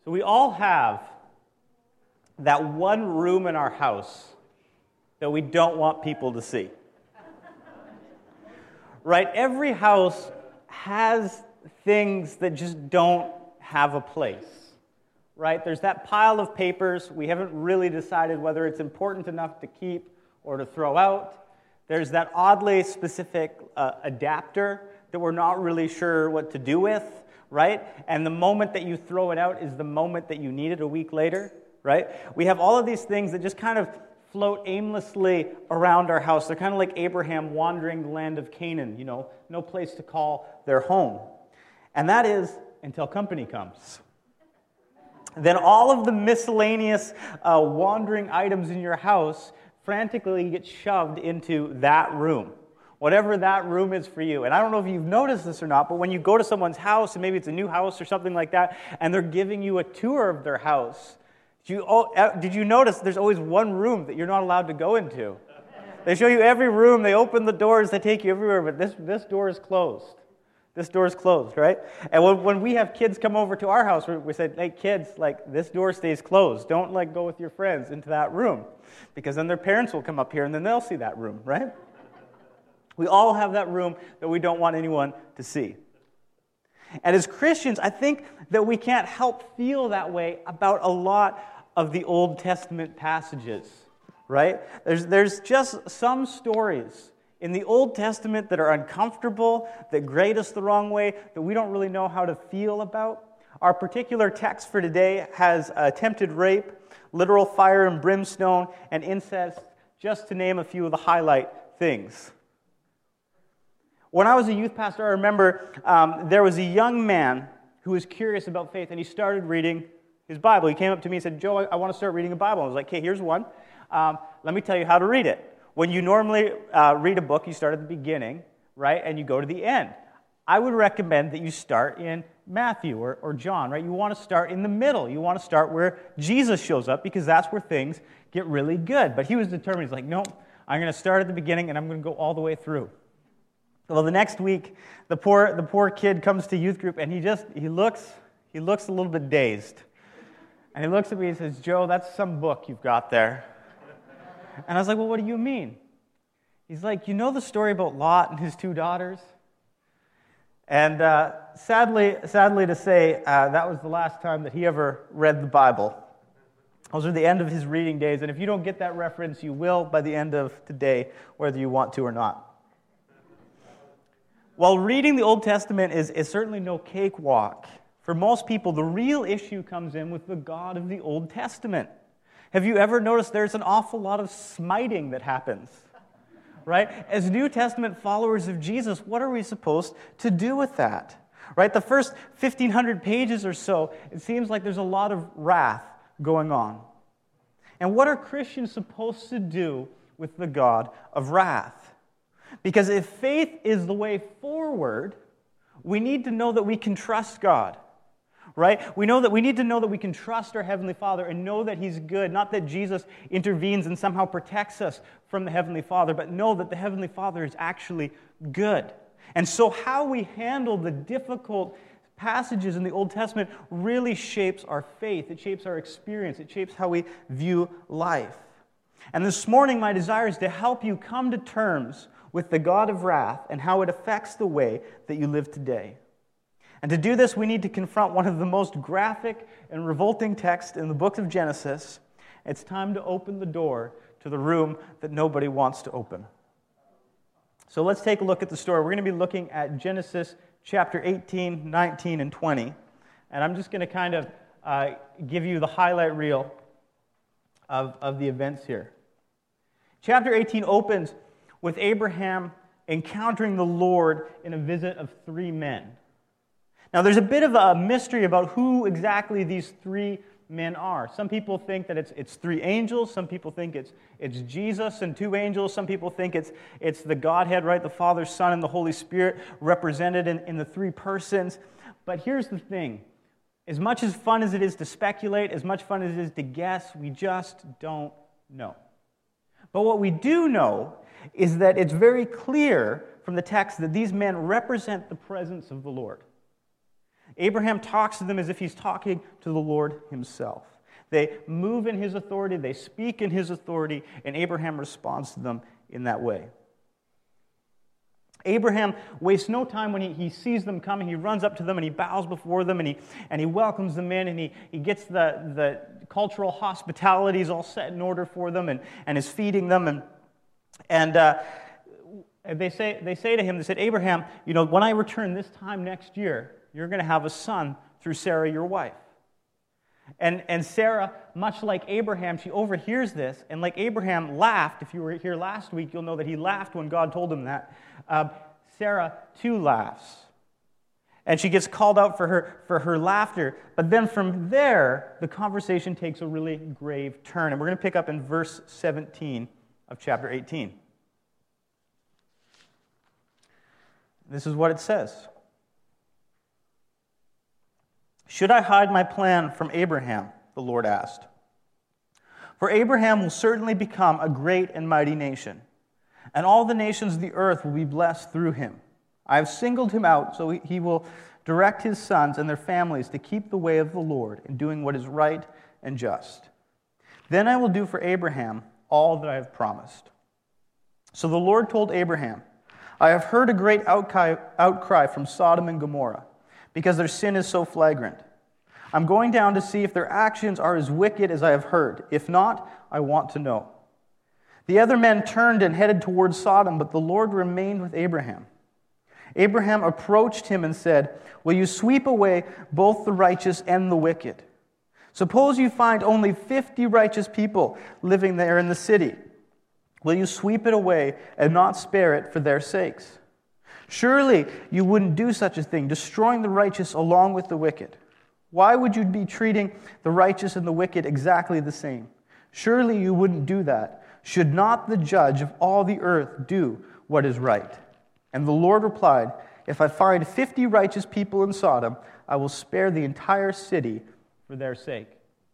So we all have that one room in our house that we don't want people to see. Right? Every house has things that just don't have a place. Right? There's that pile of papers. We haven't really decided whether it's important enough to keep or to throw out. There's that oddly specific adapter that we're not really sure what to do with. Right? And the moment that you throw it out is the moment that you need it a week later, right? We have all of these things that just kind of float aimlessly around our house. They're kind of like Abraham wandering the land of Canaan, no place to call their home. And that is until company comes. Then all of the miscellaneous wandering items in your house frantically get shoved into that room. Whatever that room is for you. And I don't know if you've noticed this or not, but when you go to someone's house, and maybe it's a new house or something like that, and they're giving you a tour of their house, did you notice there's always one room that you're not allowed to go into? They show you every room, they open the doors, they take you everywhere, but this door is closed. This door is closed, right? And when we have kids come over to our house, we say, hey, kids, this door stays closed. Don't, go with your friends into that room, because then their parents will come up here, and then they'll see that room, right? We all have that room that we don't want anyone to see. And as Christians, I think that we can't help feel that way about a lot of the Old Testament passages, right? There's just some stories in the Old Testament that are uncomfortable, that grade us the wrong way, that we don't really know how to feel about. Our particular text for today has attempted rape, literal fire and brimstone, and incest, just to name a few of the highlight things. When I was a youth pastor, I remember there was a young man who was curious about faith, and he started reading his Bible. He came up to me and said, Joe, I want to start reading a Bible. I was like, okay, here's one. Let me tell you how to read it. When you normally read a book, you start at the beginning, right, and you go to the end. I would recommend that you start in Matthew or John, right? You want to start in the middle. You want to start where Jesus shows up, because that's where things get really good. But he was determined. He's like, no, I'm going to start at the beginning, and I'm going to go all the way through. Well, the next week, the poor kid comes to youth group, and he looks a little bit dazed. And he looks at me and says, Joe, that's some book you've got there. And I was like, well, what do you mean? He's like, you know the story about Lot and his two daughters? And sadly to say, that was the last time that he ever read the Bible. Those are the end of his reading days, and if you don't get that reference, you will by the end of today, whether you want to or not. While reading the Old Testament is certainly no cakewalk, for most people, the real issue comes in with the God of the Old Testament. Have you ever noticed there's an awful lot of smiting that happens? Right? As New Testament followers of Jesus, what are we supposed to do with that? Right? The first 1,500 pages or so, it seems like there's a lot of wrath going on. And what are Christians supposed to do with the God of wrath? Because if faith is the way forward, we need to know that we can trust God, right? We need to know that we can trust our Heavenly Father and know that He's good. Not that Jesus intervenes and somehow protects us from the Heavenly Father, but know that the Heavenly Father is actually good. And so how we handle the difficult passages in the Old Testament really shapes our faith. It shapes our experience. It shapes how we view life. And this morning, my desire is to help you come to terms with the God of wrath and how it affects the way that you live today. And to do this, we need to confront one of the most graphic and revolting texts in the book of Genesis. It's time to open the door to the room that nobody wants to open. So let's take a look at the story. We're going to be looking at Genesis chapter 18, 19, and 20. And I'm just going to kind of give you the highlight reel of the events here. Chapter 18 opens with Abraham encountering the Lord in a visit of three men. Now, there's a bit of a mystery about who exactly these three men are. Some people think that it's three angels. Some people think it's Jesus and two angels. Some people think it's the Godhead, right? The Father, Son, and the Holy Spirit represented in the three persons. But here's the thing. As much as fun as it is to speculate, as much fun as it is to guess, we just don't know. But what we do know is that it's very clear from the text that these men represent the presence of the Lord. Abraham talks to them as if he's talking to the Lord himself. They move in his authority, they speak in his authority, and Abraham responds to them in that way. Abraham wastes no time when he sees them coming. He runs up to them and he bows before them and he welcomes them in, and he gets the cultural hospitalities all set in order for them and is feeding them. And they say to him, they said, Abraham, when I return this time next year, you're going to have a son through Sarah, your wife. And Sarah, much like Abraham, she overhears this, and like Abraham laughed. If you were here last week, you'll know that he laughed when God told him that. Sarah too laughs, and she gets called out for her laughter. But then from there, the conversation takes a really grave turn, and we're going to pick up in verse 17 of chapter 18. This is what it says. Should I hide my plan from Abraham? The Lord asked. For Abraham will certainly become a great and mighty nation, and all the nations of the earth will be blessed through him. I have singled him out so he will direct his sons and their families to keep the way of the Lord in doing what is right and just. Then I will do for Abraham all that I have promised. So the Lord told Abraham, I have heard a great outcry from Sodom and Gomorrah, because their sin is so flagrant. I'm going down to see if their actions are as wicked as I have heard. If not, I want to know. The other men turned and headed towards Sodom, but the Lord remained with Abraham. Abraham approached him and said, Will you sweep away both the righteous and the wicked? Suppose you find only 50 righteous people living there in the city. Will you sweep it away and not spare it for their sakes? Surely you wouldn't do such a thing, destroying the righteous along with the wicked. Why would you be treating the righteous and the wicked exactly the same? Surely you wouldn't do that. Should not the judge of all the earth do what is right? And the Lord replied, If I find 50 righteous people in Sodom, I will spare the entire city for their sake.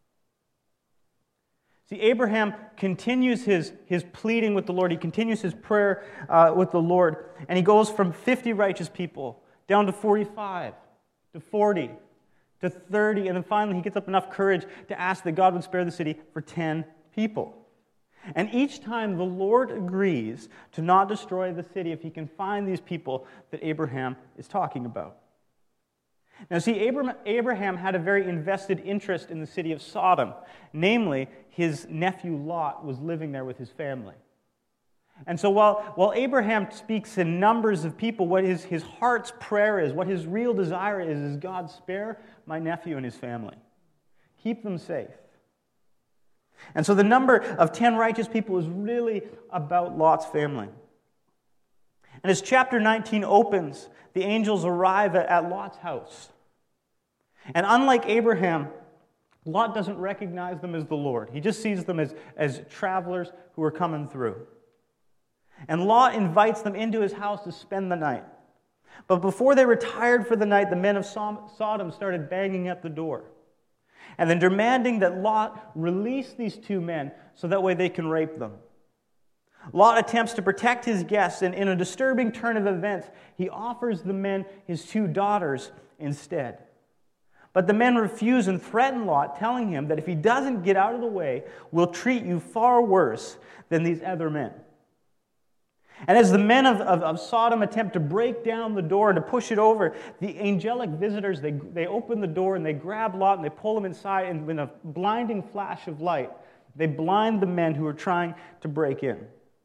See, Abraham continues his pleading with the Lord. He continues his prayer with the Lord. And he goes from 50 righteous people down to 45, to 40, to 30. And then finally he gets up enough courage to ask that God would spare the city for 10 people. And each time the Lord agrees to not destroy the city if he can find these people that Abraham is talking about. Now see, Abraham had a very invested interest in the city of Sodom. Namely, his nephew Lot was living there with his family. And so while Abraham speaks in numbers of people, what his heart's prayer is, what his real desire is God, spare my nephew and his family. Keep them safe. And so the number of 10 righteous people is really about Lot's family. And as chapter 19 opens, the angels arrive at Lot's house. And unlike Abraham, Lot doesn't recognize them as the Lord. He just sees them as travelers who are coming through. And Lot invites them into his house to spend the night. But before they retired for the night, the men of Sodom started banging at the door, and then demanding that Lot release these two men so that way they can rape them. Lot attempts to protect his guests, and in a disturbing turn of events, he offers the men his 2 daughters instead. But the men refuse and threaten Lot, telling him that if he doesn't get out of the way, we'll treat you far worse than these other men. And as the men of Sodom attempt to break down the door and to push it over, the angelic visitors, they open the door and they grab Lot and they pull him inside, and in a blinding flash of light, they blind the men who are trying to break in.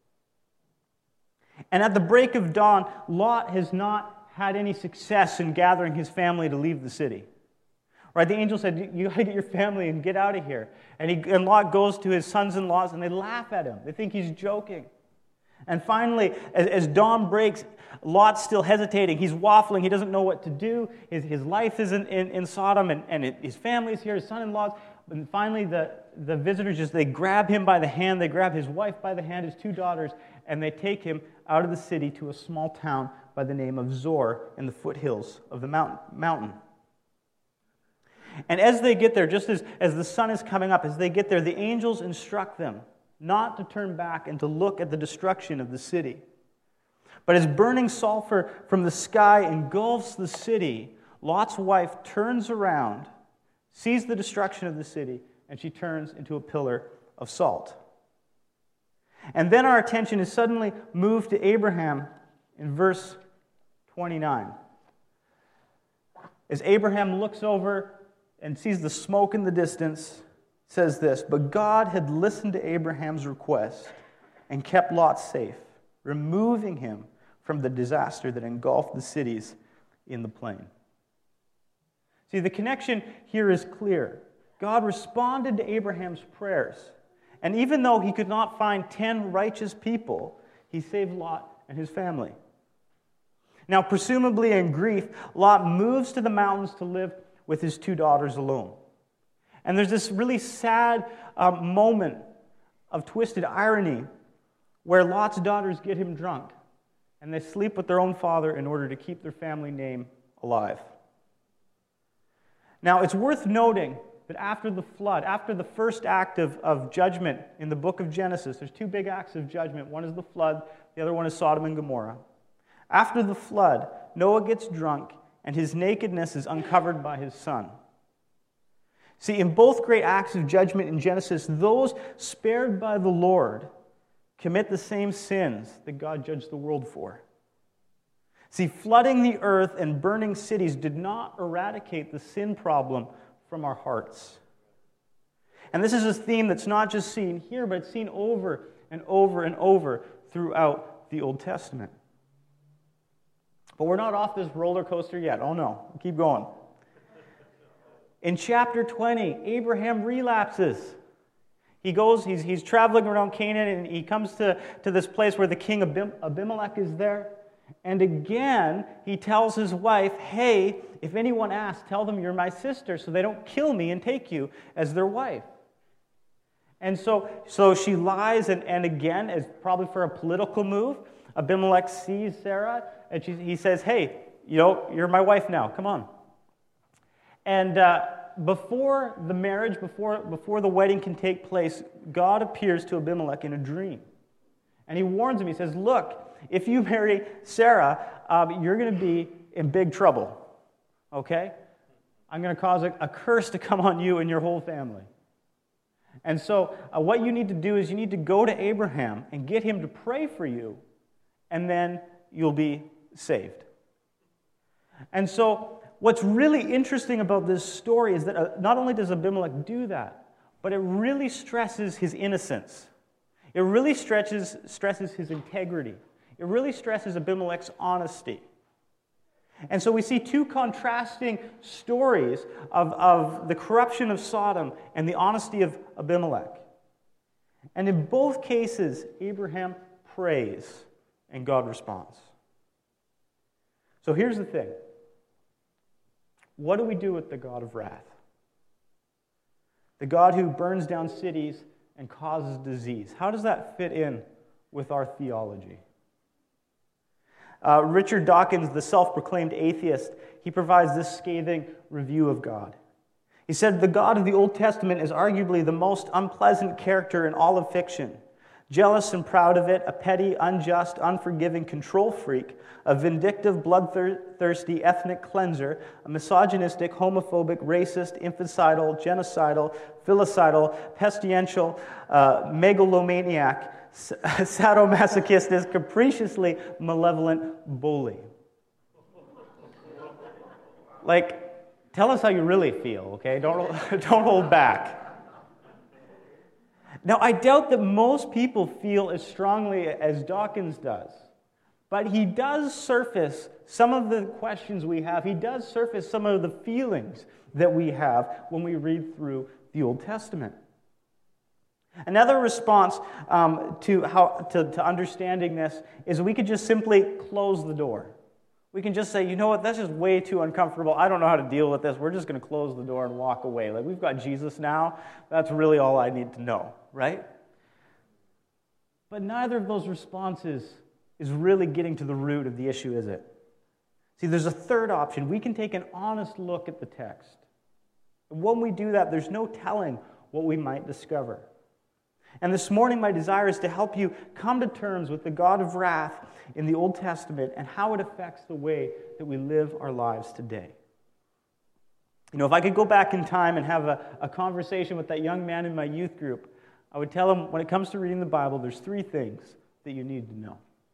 And at the break of dawn, Lot has not had any success in gathering his family to leave the city. Right? The angel said, you got to get your family and get out of here. And Lot goes to his sons-in-laws and they laugh at him. They think he's joking. And finally, as dawn breaks, Lot's still hesitating. He's waffling. He doesn't know what to do. His life is in Sodom, and his family's here, his son-in-laws. And finally, the visitors they grab him by the hand. They grab his wife by the hand, his 2 daughters, and they take him out of the city to a small town by the name of Zor in the foothills of the mountain. And as they get there, just as the sun is coming up, as they get there, the angels instruct them not to turn back and to look at the destruction of the city. But as burning sulfur from the sky engulfs the city, Lot's wife turns around, sees the destruction of the city, and she turns into a pillar of salt. And then our attention is suddenly moved to Abraham in verse 29. As Abraham looks over and sees the smoke in the distance, it says this, "But God had listened to Abraham's request and kept Lot safe, removing him from the disaster that engulfed the cities in the plain." See, the connection here is clear. God responded to Abraham's prayers. And even though he could not find 10 righteous people, he saved Lot and his family. Now, presumably in grief, Lot moves to the mountains to live with his 2 daughters alone. And there's this really sad moment of twisted irony where Lot's daughters get him drunk, and they sleep with their own father in order to keep their family name alive. Now, it's worth noting that after the flood, after the first act of judgment in the book of Genesis, there's 2 big acts of judgment. One is the flood, the other one is Sodom and Gomorrah. After the flood, Noah gets drunk, and his nakedness is uncovered by his son. See, in both great acts of judgment in Genesis, those spared by the Lord commit the same sins that God judged the world for. See, flooding the earth and burning cities did not eradicate the sin problem from our hearts. And this is a theme that's not just seen here, but it's seen over and over and over throughout the Old Testament. But we're not off this roller coaster yet. Oh no, keep going. In chapter 20, Abraham relapses. He goes, he's traveling around Canaan, and he comes to this place where the king Abimelech is there. And again, he tells his wife, "Hey, if anyone asks, tell them you're my sister so they don't kill me and take you as their wife." And so she lies, and again, as probably for a political move, Abimelech sees Sarah, and he says, "Hey, you're my wife now, come on." And before the marriage, before the wedding can take place, God appears to Abimelech in a dream. And he warns him, he says, "Look, if you marry Sarah, you're going to be in big trouble, okay? I'm going to cause a curse to come on you and your whole family." And so what you need to do is you need to go to Abraham and get him to pray for you, and then you'll be saved. And so what's really interesting about this story is that not only does Abimelech do that, but it really stresses his innocence. It really stresses his integrity. It really stresses Abimelech's honesty. And so we see 2 contrasting stories of the corruption of Sodom and the honesty of Abimelech. And in both cases, Abraham prays and God responds. So here's the thing. What do we do with the God of wrath? The God who burns down cities and causes disease. How does that fit in with our theology? Richard Dawkins, the self-proclaimed atheist, he provides this scathing review of God. He said, "The God of the Old Testament is arguably the most unpleasant character in all of fiction. Jealous and proud of it, a petty, unjust, unforgiving control freak, a vindictive, bloodthirsty ethnic cleanser, a misogynistic, homophobic, racist, infanticidal, genocidal, filicidal, pestilential, megalomaniac, sadomasochistic, capriciously malevolent bully." Tell us how you really feel, okay? Don't hold back. Now, I doubt that most people feel as strongly as Dawkins does, but he does surface some of the questions we have. He does surface some of the feelings that we have when we read through the Old Testament. Another response to understanding this is we could just simply close the door. We can just say, "You know what, that's just way too uncomfortable. I don't know how to deal with this. We're just going to close the door and walk away. We've got Jesus now. That's really all I need to know," right? But neither of those responses is really getting to the root of the issue, is it? See, there's a third option. We can take an honest look at the text. And when we do that, there's no telling what we might discover. And this morning, my desire is to help you come to terms with the God of wrath in the Old Testament and how it affects the way that we live our lives today. If I could go back in time and have a conversation with that young man in my youth group, I would tell him, when it comes to reading the Bible, there's 3 things that you need to know.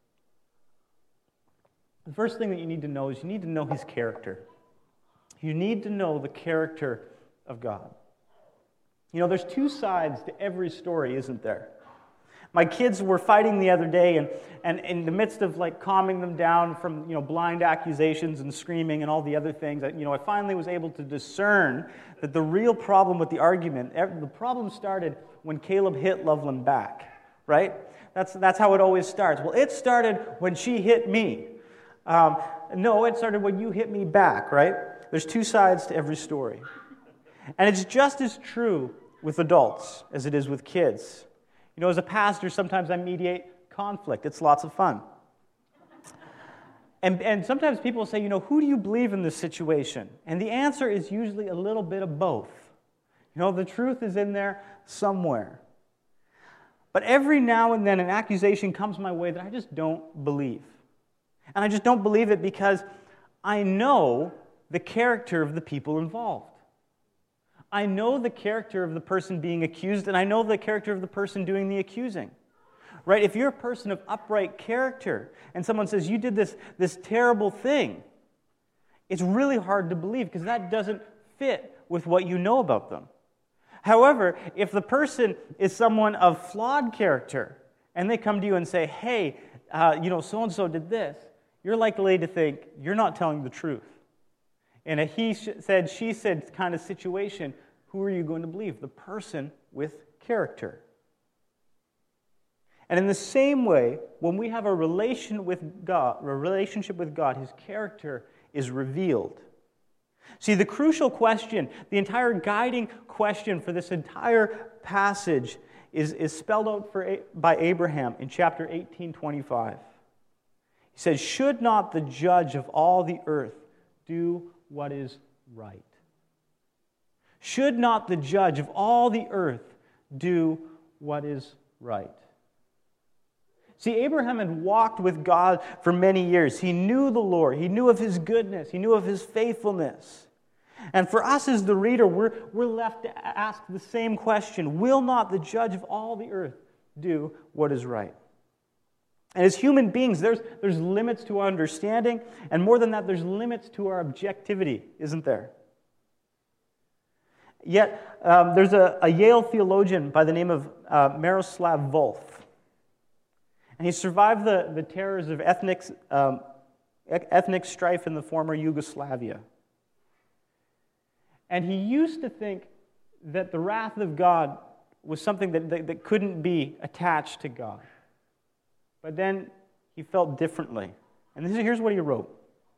The first thing that you need to know is you need to know his character. You need to know the character of God. There's 2 sides to every story, isn't there? My kids were fighting the other day, and in the midst of calming them down from blind accusations and screaming and all the other things, I finally was able to discern that the real problem with the argument, the problem started when Caleb hit Loveland back, right? That's how it always starts. Well, it started when she hit me. No, it started when you hit me back, right? There's 2 sides to every story. And it's just as true with adults as it is with kids. As a pastor, sometimes I mediate conflict. It's lots of fun. And sometimes people say, who do you believe in this situation? And the answer is usually a little bit of both. The truth is in there somewhere. But every now and then an accusation comes my way that I just don't believe. And I just don't believe it because I know the character of the people involved. I know the character of the person being accused, and I know the character of the person doing the accusing. Right? If you're a person of upright character, and someone says, you did this terrible thing, it's really hard to believe because that doesn't fit with what you know about them. However, if the person is someone of flawed character, and they come to you and say, hey, so-and-so did this, you're likely to think you're not telling the truth. In a he said, she said kind of situation, who are you going to believe? The person with character. And in the same way, when we have a relationship with God, his character is revealed. See, the crucial question, the entire guiding question for this entire passage is spelled out by Abraham in chapter 18:25. He says, should not the judge of all the earth do what is right? Should not the judge of all the earth do what is right? See, Abraham had walked with God for many years. He knew the Lord. He knew of his goodness. He knew of his faithfulness. And for us as the reader, we're left to ask the same question. Will not the judge of all the earth do what is right? And as human beings, there's limits to our understanding, and more than that, there's limits to our objectivity, isn't there? Yet, there's a Yale theologian by the name of Miroslav Volf, and he survived the terrors of ethnic strife in the former Yugoslavia. And he used to think that the wrath of God was something that couldn't be attached to God. But then he felt differently. And here's what he wrote.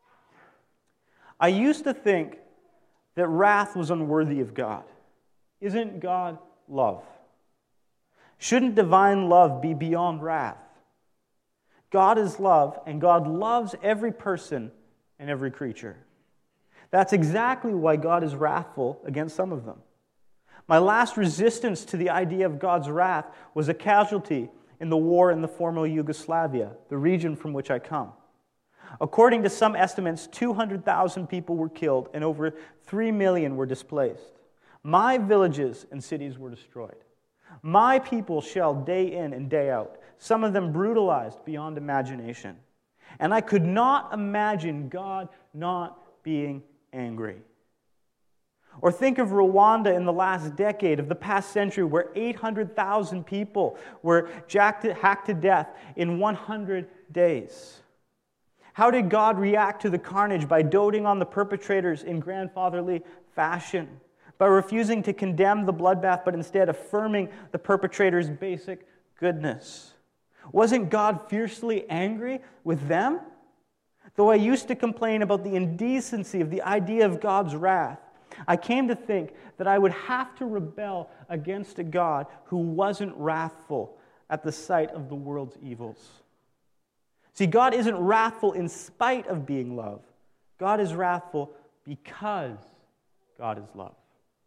I used to think that wrath was unworthy of God. Isn't God love? Shouldn't divine love be beyond wrath? God is love, and God loves every person and every creature. That's exactly why God is wrathful against some of them. My last resistance to the idea of God's wrath was a casualty in the war in the former Yugoslavia, the region from which I come. According to some estimates, 200,000 people were killed and over 3 million were displaced. My villages and cities were destroyed. My people shelled day in and day out, some of them brutalized beyond imagination. And I could not imagine God not being angry. Or think of Rwanda in the last decade of the past century where 800,000 people were hacked to death in 100 days. How did God react to the carnage? By doting on the perpetrators in grandfatherly fashion, by refusing to condemn the bloodbath, but instead affirming the perpetrators' basic goodness. Wasn't God fiercely angry with them? Though I used to complain about the indecency of the idea of God's wrath, I came to think that I would have to rebel against a God who wasn't wrathful at the sight of the world's evils. See, God isn't wrathful in spite of being love. God is wrathful because God is love.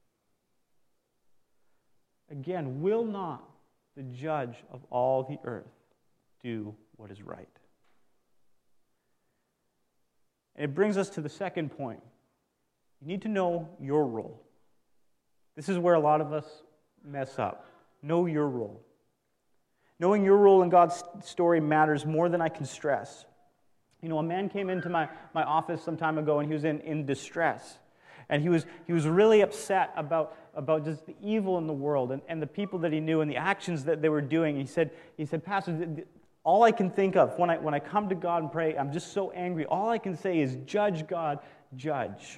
Again, will not the judge of all the earth do what is right? And it brings us to the second point. You need to know your role. This is where a lot of us mess up. Know your role. Knowing your role in God's story matters more than I can stress. You know, a man came into my office some time ago, and he was in distress. And he was really upset about just the evil in the world and the people that he knew and the actions that they were doing. He said, Pastor, all I can think of when I come to God and pray, I'm just so angry. All I can say is, judge, God, judge.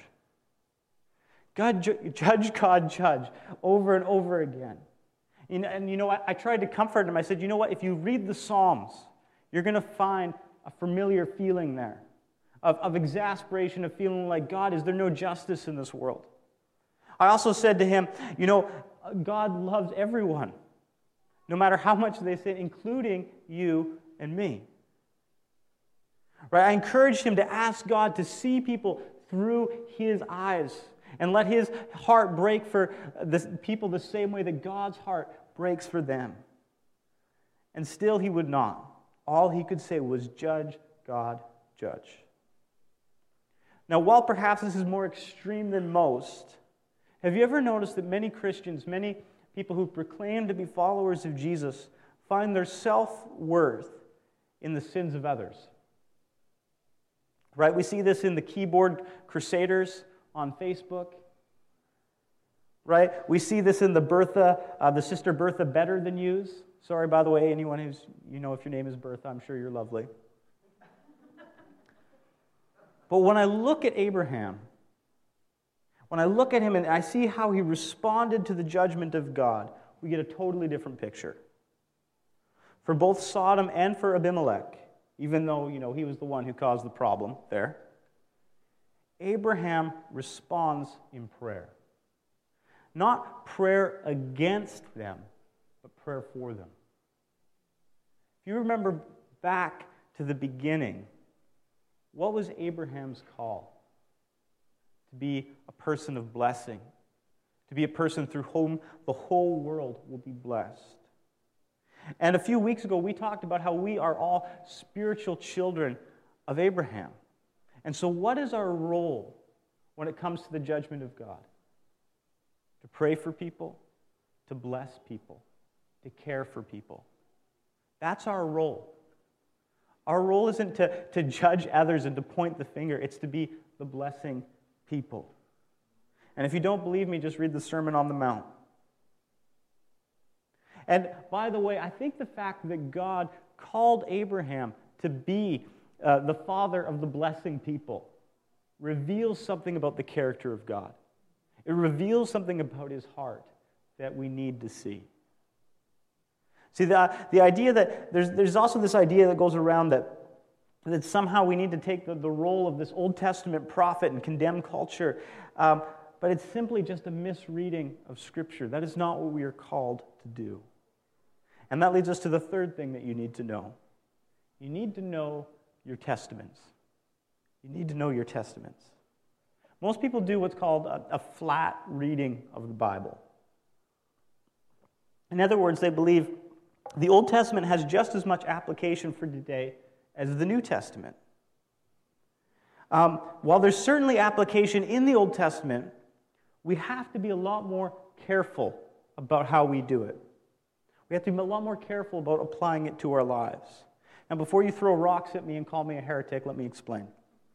Judge, God, judge, over and over again. And you know what? I tried to comfort him. I said, you know what? If you read the Psalms, you're going to find a familiar feeling there of exasperation, of feeling like, God, is there no justice in this world? I also said to him, you know, God loves everyone, no matter how much they sin, including you and me. Right? I encouraged him to ask God to see people through his eyes and let his heart break for people the same way that God's heart breaks for them. And still he would not. All he could say was, judge, God, judge. Now, while perhaps this is more extreme than most, have you ever noticed that many Christians, many people who proclaim to be followers of Jesus, find their self-worth in the sins of others? Right? We see this in the keyboard crusaders on Facebook. Right? We see this in the Sister Bertha Better Than Yous. Sorry, by the way, anyone who's, you know, if your name is Bertha, I'm sure you're lovely. But when I look at Abraham, when I look at him and I see how he responded to the judgment of God, we get a totally different picture. For both Sodom and for Abimelech, even though, you know, he was the one who caused the problem there, Abraham responds in prayer. Not prayer against them, but prayer for them. If you remember back to the beginning, what was Abraham's call? To be a person of blessing, to be a person through whom the whole world will be blessed. And a few weeks ago, we talked about how we are all spiritual children of Abraham. And so what is our role when it comes to the judgment of God? To pray for people, to bless people, to care for people. That's our role. Our role isn't to judge others and to point the finger. It's to be the blessing people. And if you don't believe me, just read the Sermon on the Mount. And by the way, I think the fact that God called Abraham to be the father of the blessing people reveals something about the character of God. It reveals something about his heart that we need to see. See, the idea that there's also this idea that goes around that somehow we need to take the role of this Old Testament prophet and condemn culture, but it's simply just a misreading of Scripture. That is not what we are called to do. And that leads us to the third thing that you need to know. You need to know your testaments. You need to know your testaments. Most people do what's called a flat reading of the Bible. In other words, they believe the Old Testament has just as much application for today as the New Testament. While there's certainly application in the Old Testament, we have to be a lot more careful about how we do it. We have to be a lot more careful about applying it to our lives. Now, before you throw rocks at me and call me a heretic, let me explain.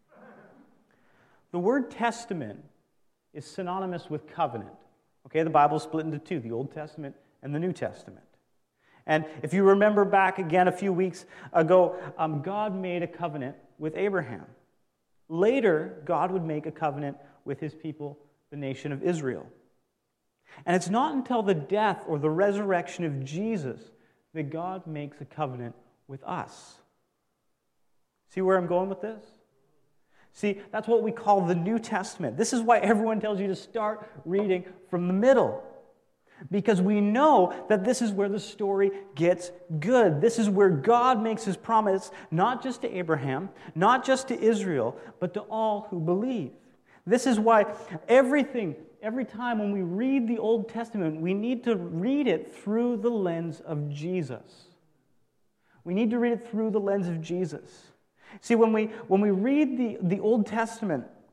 The word testament is synonymous with covenant. Okay, the Bible is split into two, the Old Testament and the New Testament. And if you remember back again a few weeks ago, God made a covenant with Abraham. Later, God would make a covenant with his people, the nation of Israel. And it's not until the death or the resurrection of Jesus that God makes a covenant with us. See where I'm going with this? See, that's what we call the New Testament. This is why everyone tells you to start reading from the middle. Because we know that this is where the story gets good. This is where God makes his promise, not just to Abraham, not just to Israel, but to all who believe. This is why every time when we read the Old Testament, we need to read it through the lens of Jesus. We need to read it through the lens of Jesus. See, when we read the Old Testament,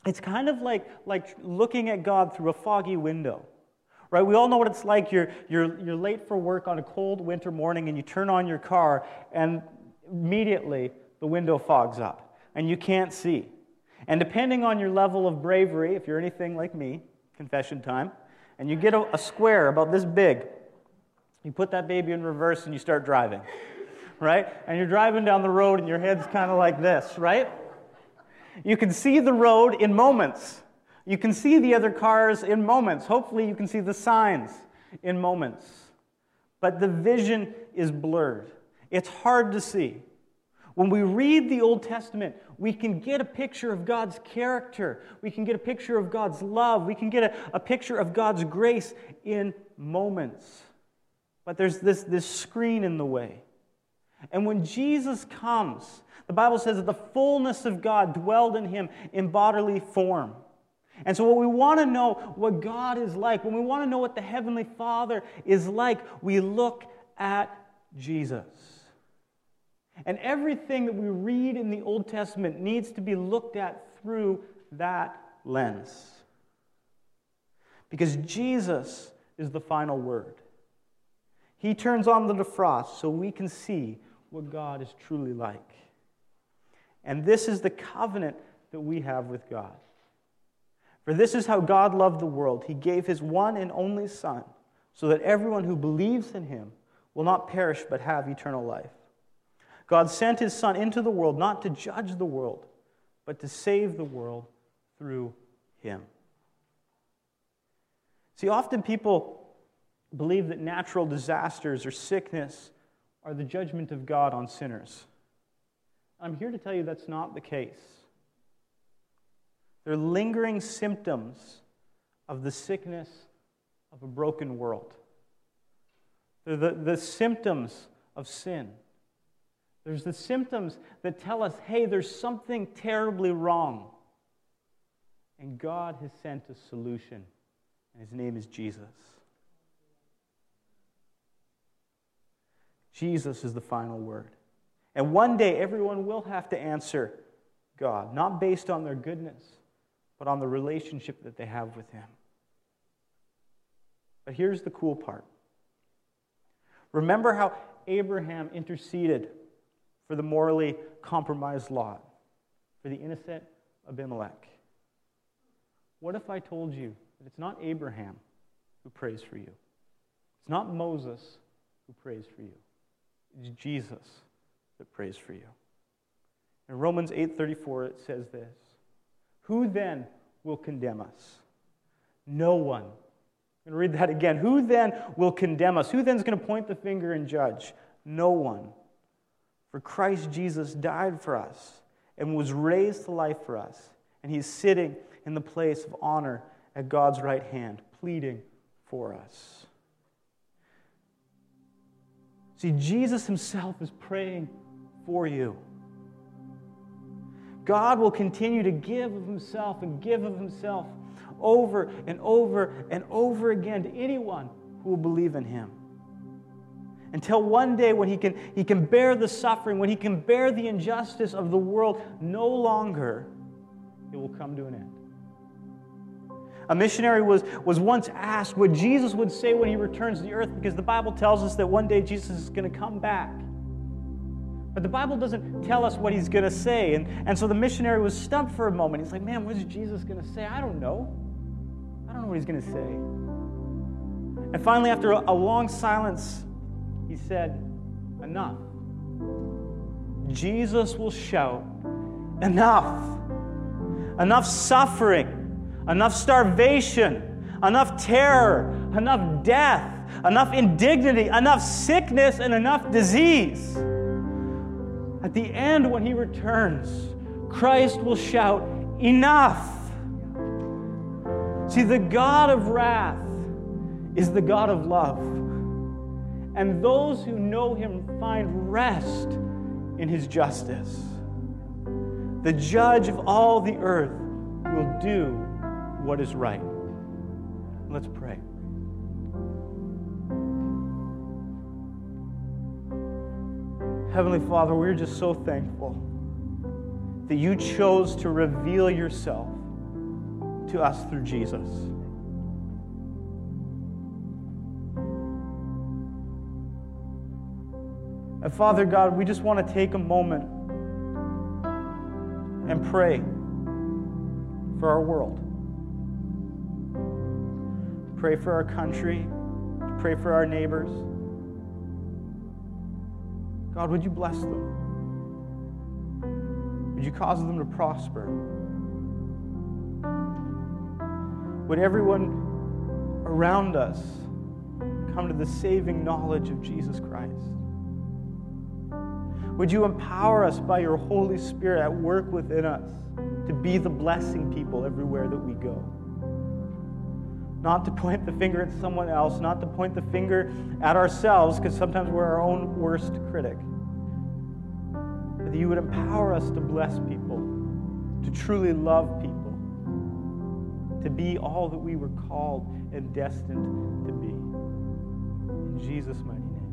It's kind of like looking at God through a foggy window, right? We all know what it's like. You're late for work on a cold winter morning, and you turn on your car, and immediately the window fogs up, and you can't see. And depending on your level of bravery, if you're anything like me, confession time, and you get a square about this big, you put that baby in reverse and you start driving, right? And you're driving down the road, and your head's kind of like this, right? You can see the road in moments. You can see the other cars in moments. Hopefully you can see the signs in moments. But the vision is blurred. It's hard to see. When we read the Old Testament, we can get a picture of God's character. We can get a picture of God's love. We can get a picture of God's grace in moments. But there's this screen in the way. And when Jesus comes, the Bible says that the fullness of God dwelled in him in bodily form. And so when we want to know what God is like, when we want to know what the Heavenly Father is like, we look at Jesus. And everything that we read in the Old Testament needs to be looked at through that lens. Because Jesus is the final word. He turns on the defrost so we can see what God is truly like. And this is the covenant that we have with God. For this is how God loved the world. He gave his one and only Son, so that everyone who believes in him will not perish but have eternal life. God sent his Son into the world not to judge the world, but to save the world through him. See, often people believe that natural disasters or sickness are the judgment of God on sinners. I'm here to tell you that's not the case. They're lingering symptoms of the sickness of a broken world. They're the symptoms of sin. There's the symptoms that tell us, hey, there's something terribly wrong. And God has sent a solution, and his name is Jesus. Jesus is the final word. And one day, everyone will have to answer God, not based on their goodness, but on the relationship that they have with him. But here's the cool part. Remember how Abraham interceded for the morally compromised Lot, for the innocent Abimelech. What if I told you that it's not Abraham who prays for you? It's not Moses who prays for you. It's Jesus that prays for you. In Romans 8:34 it says this, "Who then will condemn us? No one." I'm going to read that again. Who then will condemn us? Who then is going to point the finger and judge? No one. For Christ Jesus died for us and was raised to life for us, and he's sitting in the place of honor at God's right hand, pleading for us. See, Jesus himself is praying for you. God will continue to give of himself and give of himself over and over and over again to anyone who will believe in him. Until one day when he can bear the suffering, when he can bear the injustice of the world, no longer it will come to an end. A missionary was once asked what Jesus would say when he returns to the earth, because the Bible tells us that one day Jesus is going to come back. But the Bible doesn't tell us what he's going to say. And so the missionary was stumped for a moment. He's like, man, what is Jesus going to say? I don't know. I don't know what he's going to say. And finally, after a long silence, he said, enough. Jesus will shout, enough. Enough suffering. Enough starvation, enough terror, enough death, enough indignity, enough sickness, and enough disease. At the end, when he returns, Christ will shout, enough. See, the God of wrath is the God of love. And those who know him find rest in his justice. The judge of all the earth will do what is right. Let's pray. Heavenly Father, we're just so thankful that you chose to reveal yourself to us through Jesus. And Father God, we just want to take a moment and pray for our world. Pray for our country. Pray for our neighbors. God, would you bless them? Would you cause them to prosper? Would everyone around us come to the saving knowledge of Jesus Christ? Would you empower us by your Holy Spirit at work within us to be the blessing people everywhere that we go? Not to point the finger at someone else, not to point the finger at ourselves, because sometimes we're our own worst critic. But that you would empower us to bless people, to truly love people, to be all that we were called and destined to be. In Jesus' mighty name.